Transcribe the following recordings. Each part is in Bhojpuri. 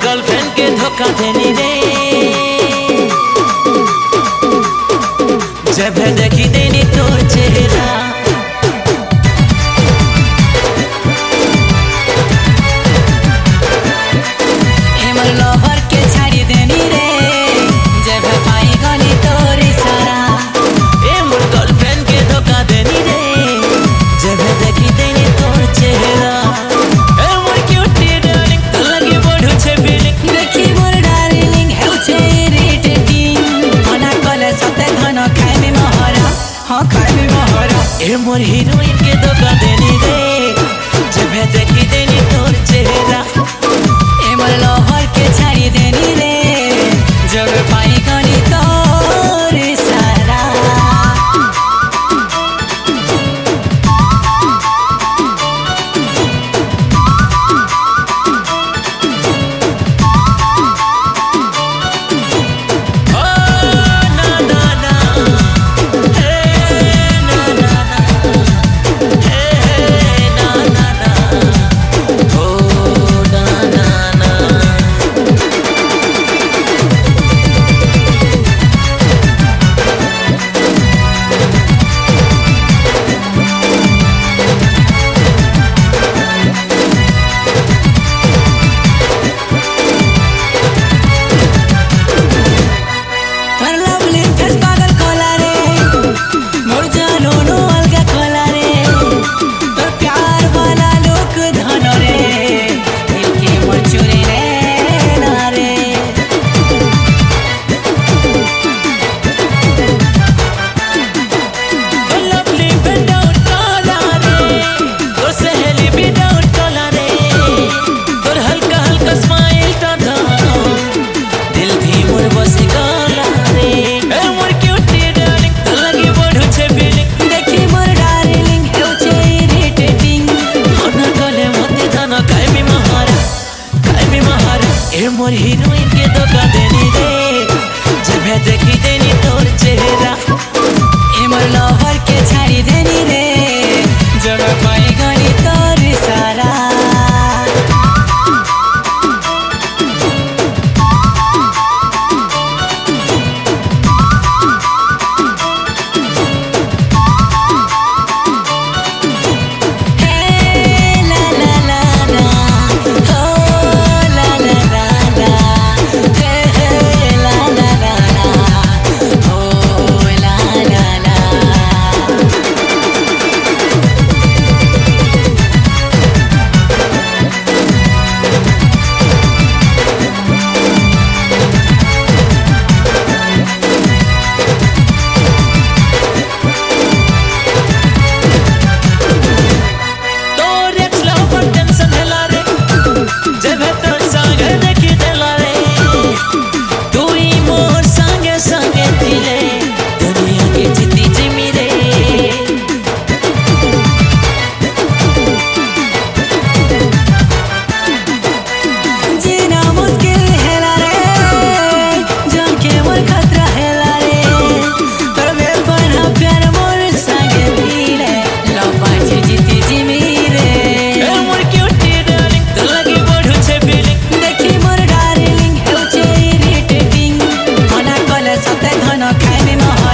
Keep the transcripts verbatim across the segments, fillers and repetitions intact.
गर्लफ्रेंड के धोखा देनी रे जब देखी देनी तोर चेहरा एमर लवर के छाड़ी देनी रे जब पाई गनी तोर इशारा एमर गर्लफ्रेंड के धोखा देनी रे जब देखी देनी तोर चेहरा एमर क्यूटी डार्लिंग तो लगे बढ़ू छे फीलिंग देखी मोर डार्लिंग हेउ छे इरिटेटिंग मना कले सते धन खाए में महरा हाँ खाए में महरा एमर हीरोइन के धोखा देनी रे जब देखी देनी तोर चेहरा एमर लवर के छाड़ी देनी रे जब पाई गनी तोर इशारा मोर हीरोइन के धोखा देनी रे जब देखी देनी तोर चेहरा एमर लवर के छाड़ी देनी रे जब पाई गनी तोर इशारा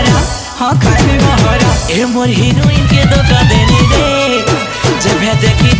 हाँ खाए में महरा एमर हीरोइन के धोखा देनी रे जब देखी